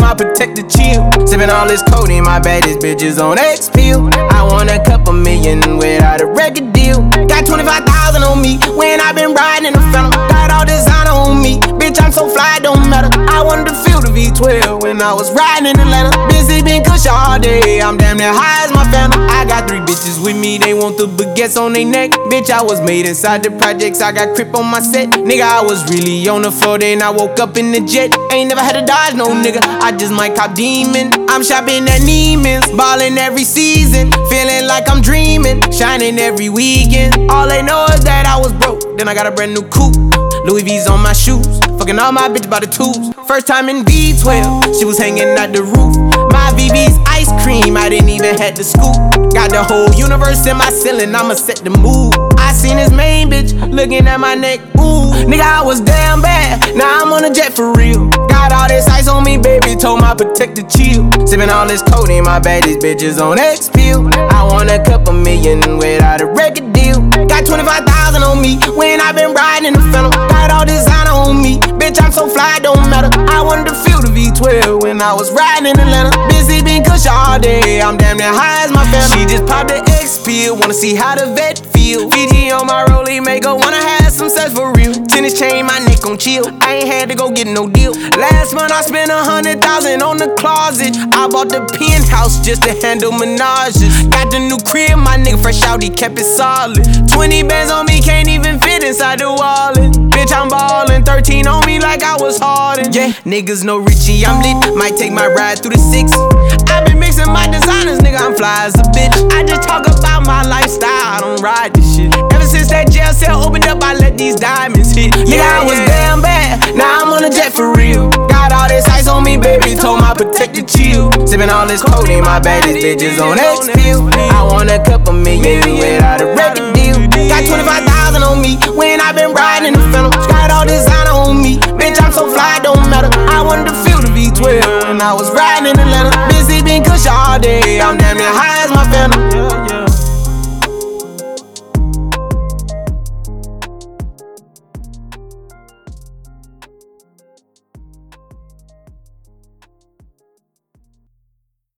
my protector chill. Sippin' all this codeine, my baddest bitches on X pill. I want a couple million without a record deal. Got 25,000 on me when I been riding in the Phantom. Got all designer on me, bitch, I'm so fly, don't matter. I wanted to feel the V12 when I was riding in Atlanta. Busy been kush all day, I'm damn near high as my Phantom. I got 3 bitches with me, they want the baguettes on they neck. Bitch, I was made inside the projects, I got Crip on my set. Nigga, I was really on the floor, then I woke up in the jet. Ain't never had to dodge no nigga, I just might cop demon. I'm shopping at Neiman's, ballin' every season. Feeling like I'm dreaming, shining every weekend. All they know is that I was broke, then I got a brand new coupe. Louis V's on my shoes, fucking all my bitches by the tubes. First time in V12, she was hanging out the roof. My VV's ice cream, I didn't even have to scoop. Got the whole universe in my ceiling, I'ma set the mood. I seen this main bitch looking at my neck, ooh. Nigga, I was damn bad, now I'm on a jet for real. Got all this ice on me, baby, told my protector chill. Sippin' all this codeine, my baddest bitches on X pill. I want a couple million without a record deal. Got 25,000 on me when I been riding in the Phantom. Got all designer on me, bitch, I'm so fly, don't matter. I wanted to feel the V12 when I was riding in Atlanta. Busy been kush all day, I'm damn near high as my Phantom. She just popped the X pill, wanna see how the vet feel. Fiji on my rollie, make her wanna have some sex for real. Tennis chain, my neck on chill, I ain't had to go get no deal. Last month I spent 100,000 on the closet. I bought the penthouse just to handle menages. Got the new crib, my nigga fresh out, he kept it solid. 20 bands on me, can't even fit inside the wallet. Bitch, I'm ballin', 13 on me like I was Harden. Yeah, niggas know Richie, I'm lit, might take my ride through the 6. I been mixing my designers, nigga, I'm fly as a bitch. I just talk about my lifestyle, I don't ride this shit. Ever since that jail cell opened up, I let these diamonds hit. Yeah, I was damn bad, now I'm on a jet for real. Got all this ice on me, baby, told my protector chill. Sippin' all this codeine, my baddest bitches on X pill. I want a couple million without a record deal. Got 25,000 on me when I been riding in the Phantom. Got all designer on me, bitch, I'm so fly, don't matter. I wanted to feel the V12 when I was riding in Atlanta. Busy been kush all day, I'm